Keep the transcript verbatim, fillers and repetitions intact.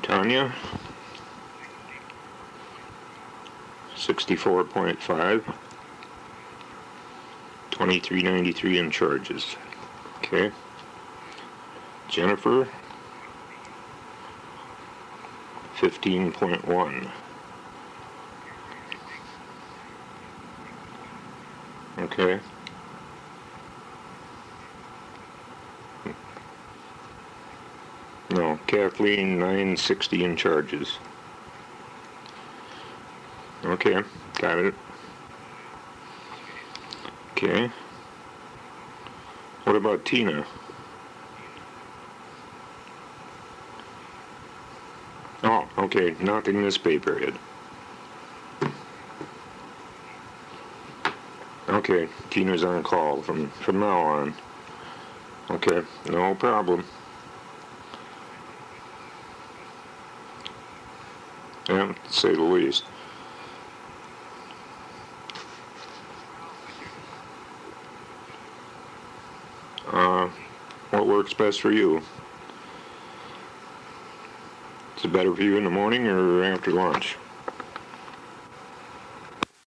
Tanya, sixty-four point five, twenty-three ninety-three in charges. Okay. Jennifer, fifteen point one. Okay. No, Kathleen, nine sixty in charges. Okay, got it. Okay. What about Tina? Oh, okay, nothing this pay period. Okay, Tina's on call from, from now on. Okay, no problem. Yeah, to say the least. Uh, what works best for you? Is it better for you in the morning or after lunch?